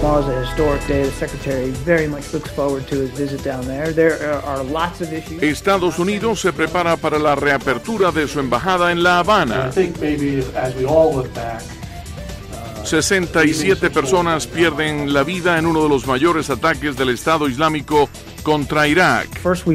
Tomorrow is a historic day. The Secretary very much looks forward to his visit down there. There are lots of issues. Estados Unidos se prepara para la reapertura de su embajada en La Habana. 67 personas pierden la vida en uno de los mayores ataques del Estado Islámico contra Irak.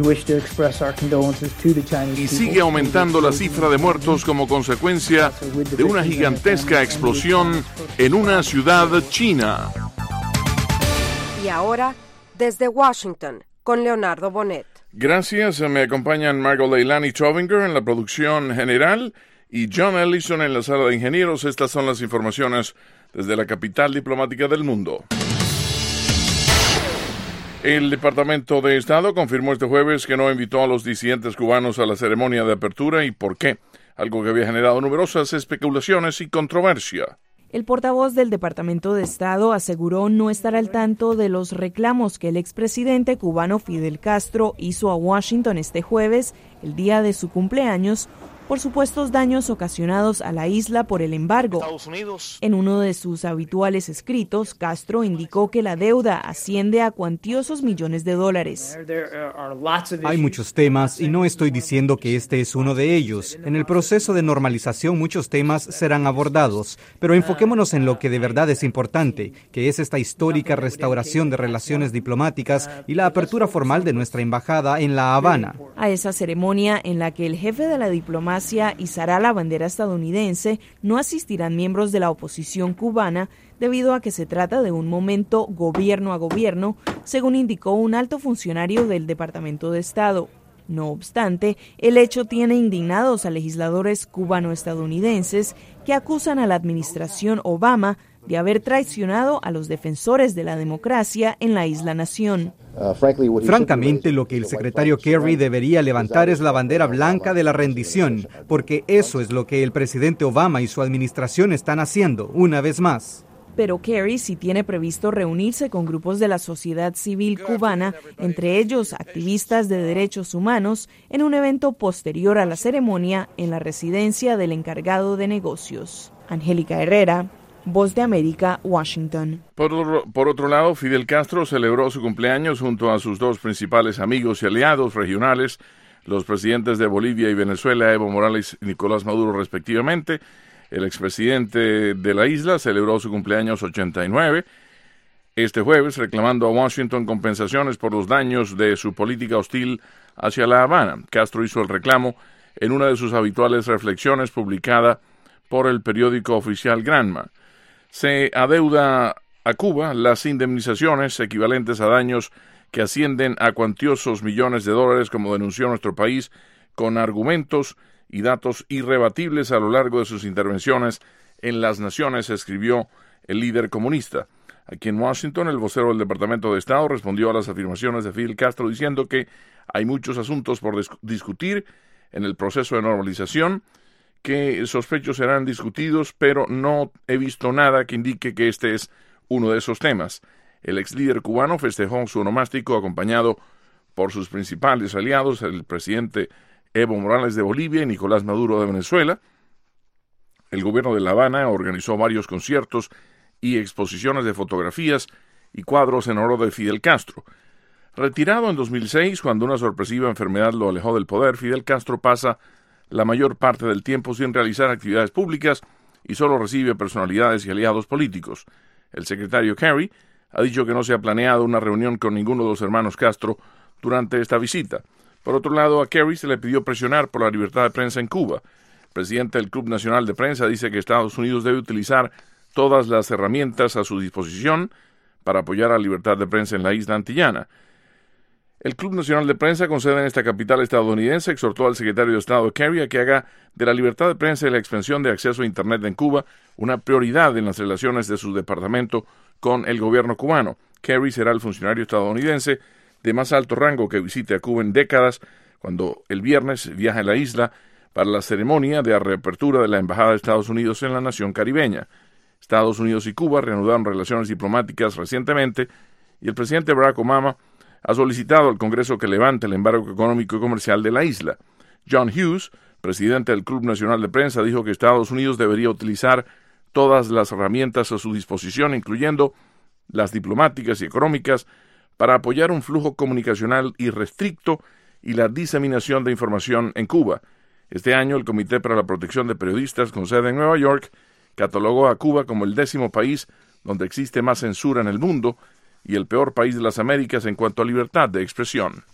Y sigue aumentando la cifra de muertos como consecuencia de una gigantesca explosión en una ciudad china. Y ahora, desde Washington, con Leonardo Bonet. Gracias, me acompañan Margot Leilani Trovinger en la producción general y John Ellison en la sala de ingenieros. Estas son las informaciones desde la capital diplomática del mundo. El Departamento de Estado confirmó este jueves que no invitó a los disidentes cubanos a la ceremonia de apertura. ¿Y por qué? Algo que había generado numerosas especulaciones y controversia. El portavoz del Departamento de Estado aseguró no estar al tanto de los reclamos que el expresidente cubano Fidel Castro hizo a Washington este jueves, el día de su cumpleaños, por supuestos daños ocasionados a la isla por el embargo. En uno de sus habituales escritos, Castro indicó que la deuda asciende a cuantiosos millones de dólares. Hay muchos temas y no estoy diciendo que este es uno de ellos. En el proceso de normalización muchos temas serán abordados, pero enfoquémonos en lo que de verdad es importante, que es esta histórica restauración de relaciones diplomáticas y la apertura formal de nuestra embajada en La Habana. A esa ceremonia en la que el jefe de la diplomacia izará la bandera estadounidense, no asistirán miembros de la oposición cubana debido a que se trata de un momento gobierno a gobierno, según indicó un alto funcionario del Departamento de Estado. No obstante, el hecho tiene indignados a legisladores cubano-estadounidenses que acusan a la administración Obama de haber traicionado a los defensores de la democracia en la isla nación. Francamente, lo que el secretario Kerry debería levantar es la bandera blanca de la rendición, porque eso es lo que el presidente Obama y su administración están haciendo, una vez más. Pero Kerry sí tiene previsto reunirse con grupos de la sociedad civil cubana, entre ellos activistas de derechos humanos, en un evento posterior a la ceremonia en la residencia del encargado de negocios. Angélica Herrera, Voz de América, Washington. Por otro lado, Fidel Castro celebró su cumpleaños junto a sus dos principales amigos y aliados regionales, los presidentes de Bolivia y Venezuela, Evo Morales y Nicolás Maduro, respectivamente. El expresidente de la isla celebró su cumpleaños 89 este jueves, reclamando a Washington compensaciones por los daños de su política hostil hacia La Habana. Castro hizo el reclamo en una de sus habituales reflexiones publicada por el periódico oficial Granma. Se adeuda a Cuba las indemnizaciones equivalentes a daños que ascienden a cuantiosos millones de dólares, como denunció nuestro país, con argumentos y datos irrebatibles a lo largo de sus intervenciones en las naciones, escribió el líder comunista. Aquí en Washington, el vocero del Departamento de Estado respondió a las afirmaciones de Fidel Castro diciendo que hay muchos asuntos por discutir en el proceso de normalización, que sospecho serán discutidos, pero no he visto nada que indique que este es uno de esos temas. El ex líder cubano festejó su onomástico acompañado por sus principales aliados, el presidente Evo Morales de Bolivia y Nicolás Maduro de Venezuela. El gobierno de La Habana organizó varios conciertos y exposiciones de fotografías y cuadros en honor de Fidel Castro. Retirado en 2006, cuando una sorpresiva enfermedad lo alejó del poder, Fidel Castro pasa la mayor parte del tiempo sin realizar actividades públicas y solo recibe personalidades y aliados políticos. El secretario Kerry ha dicho que no se ha planeado una reunión con ninguno de los hermanos Castro durante esta visita. Por otro lado, a Kerry se le pidió presionar por la libertad de prensa en Cuba. El presidente del Club Nacional de Prensa dice que Estados Unidos debe utilizar todas las herramientas a su disposición para apoyar la libertad de prensa en la isla antillana. El Club Nacional de Prensa, con sede en esta capital estadounidense, exhortó al secretario de Estado Kerry a que haga de la libertad de prensa y la expansión de acceso a Internet en Cuba una prioridad en las relaciones de su departamento con el gobierno cubano. Kerry será el funcionario estadounidense de más alto rango que visite a Cuba en décadas, cuando el viernes viaja a la isla para la ceremonia de reapertura de la Embajada de Estados Unidos en la nación caribeña. Estados Unidos y Cuba reanudaron relaciones diplomáticas recientemente y el presidente Barack Obama ha solicitado al Congreso que levante el embargo económico y comercial de la isla. John Hughes, presidente del Club Nacional de Prensa, dijo que Estados Unidos debería utilizar todas las herramientas a su disposición, incluyendo las diplomáticas y económicas, para apoyar un flujo comunicacional irrestricto y la diseminación de información en Cuba. Este año, el Comité para la Protección de Periodistas, con sede en Nueva York, catalogó a Cuba como el 10º país donde existe más censura en el mundo y el peor país de las Américas en cuanto a libertad de expresión.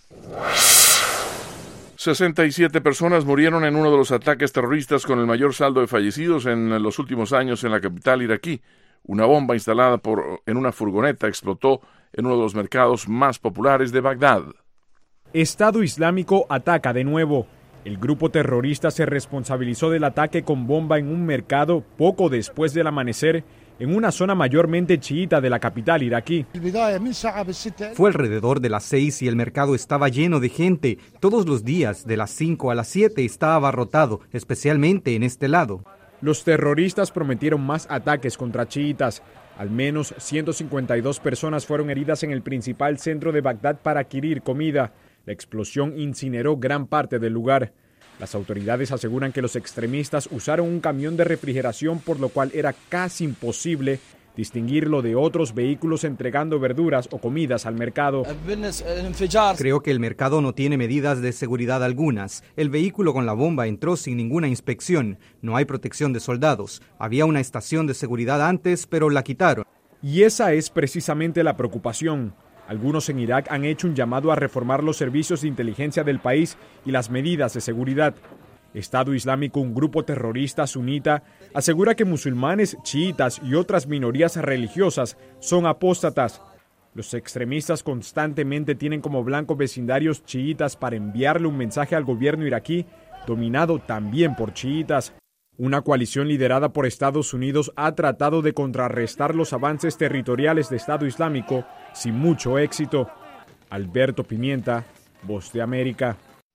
67 personas murieron en uno de los ataques terroristas con el mayor saldo de fallecidos en los últimos años en la capital iraquí. Una bomba instalada en una furgoneta explotó en uno de los mercados más populares de Bagdad. Estado Islámico ataca de nuevo. El grupo terrorista se responsabilizó del ataque con bomba en un mercado poco después del amanecer en una zona mayormente chiita de la capital iraquí. Fue alrededor de las 6 y el mercado estaba lleno de gente. Todos los días, de las 5 a las 7, estaba abarrotado, especialmente en este lado. Los terroristas prometieron más ataques contra chiitas. Al menos 152 personas fueron heridas en el principal centro de Bagdad para adquirir comida. La explosión incineró gran parte del lugar. Las autoridades aseguran que los extremistas usaron un camión de refrigeración, por lo cual era casi imposible distinguirlo de otros vehículos entregando verduras o comidas al mercado. Creo que el mercado no tiene medidas de seguridad algunas. El vehículo con la bomba entró sin ninguna inspección. No hay protección de soldados. Había una estación de seguridad antes, pero la quitaron. Y esa es precisamente la preocupación. Algunos en Irak han hecho un llamado a reformar los servicios de inteligencia del país y las medidas de seguridad. Estado Islámico, un grupo terrorista sunita, asegura que musulmanes, chiitas y otras minorías religiosas son apóstatas. Los extremistas constantemente tienen como blanco vecindarios chiitas para enviarle un mensaje al gobierno iraquí, dominado también por chiitas. Una coalición liderada por Estados Unidos ha tratado de contrarrestar los avances territoriales de Estado Islámico sin mucho éxito. Alberto Pimienta, Voz de América.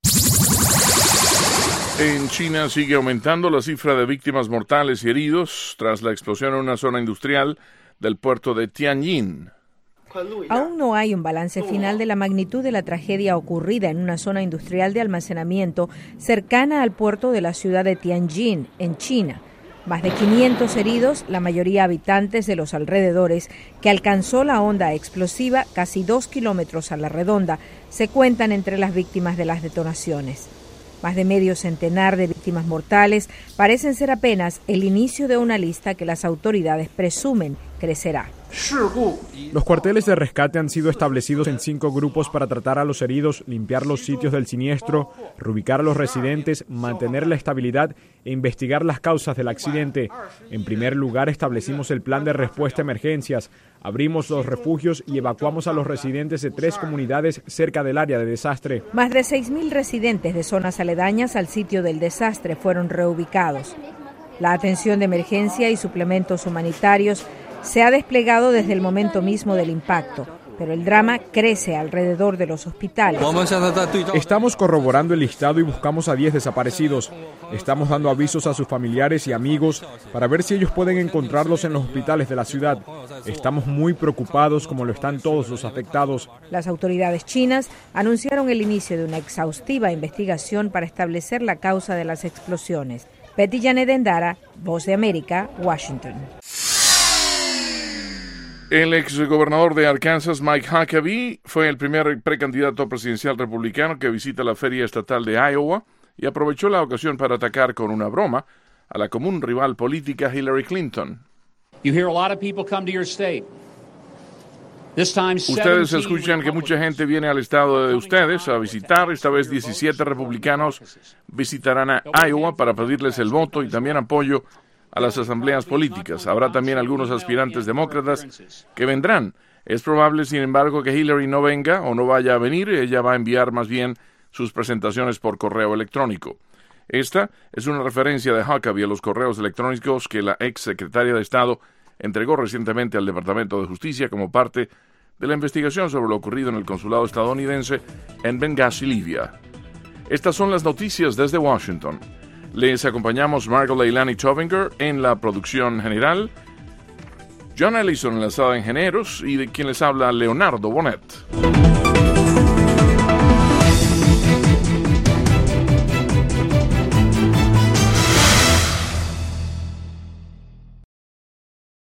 En China sigue aumentando la cifra de víctimas mortales y heridos tras la explosión en una zona industrial del puerto de Tianjin. Aún no hay un balance final de la magnitud de la tragedia ocurrida en una zona industrial de almacenamiento cercana al puerto de la ciudad de Tianjin, en China. Más de 500 heridos, la mayoría habitantes de los alrededores, que alcanzó la onda explosiva casi 2 kilómetros a la redonda, se cuentan entre las víctimas de las detonaciones. Más de medio centenar de víctimas mortales parecen ser apenas el inicio de una lista que las autoridades presumen crecerá. Los cuarteles de rescate han sido establecidos en 5 grupos para tratar a los heridos, limpiar los sitios del siniestro, reubicar a los residentes, mantener la estabilidad e investigar las causas del accidente. En primer lugar, establecimos el plan de respuesta a emergencias, abrimos los refugios y evacuamos a los residentes de 3 comunidades cerca del área de desastre. Más de 6.000 residentes de zonas aledañas al sitio del desastre fueron reubicados. La atención de emergencia y suplementos humanitarios se ha desplegado desde el momento mismo del impacto, pero el drama crece alrededor de los hospitales. Estamos corroborando el listado y buscamos a 10 desaparecidos. Estamos dando avisos a sus familiares y amigos para ver si ellos pueden encontrarlos en los hospitales de la ciudad. Estamos muy preocupados, como lo están todos los afectados. Las autoridades chinas anunciaron el inicio de una exhaustiva investigación para establecer la causa de las explosiones. Betty Janet Endara, Voz de América, Washington. El exgobernador de Arkansas, Mike Huckabee, fue el primer precandidato presidencial republicano que visita la feria estatal de Iowa y aprovechó la ocasión para atacar con una broma a la común rival política Hillary Clinton. Ustedes escuchan que mucha gente viene al estado de ustedes a visitar. Esta vez 17 republicanos visitarán a Iowa para pedirles el voto y también apoyo a las asambleas políticas. Habrá también algunos aspirantes demócratas que vendrán. Es probable, sin embargo, que Hillary no venga o no vaya a venir. Ella va a enviar más bien sus presentaciones por correo electrónico. Esta es una referencia de Huckabee a los correos electrónicos que la ex secretaria de Estado entregó recientemente al Departamento de Justicia como parte de la investigación sobre lo ocurrido en el consulado estadounidense en Benghazi, Libia. Estas son las noticias desde Washington. Les acompañamos Margot Leilani Tovinger en la producción general, John Ellison en la sala de ingenieros y de quien les habla Leonardo Bonet.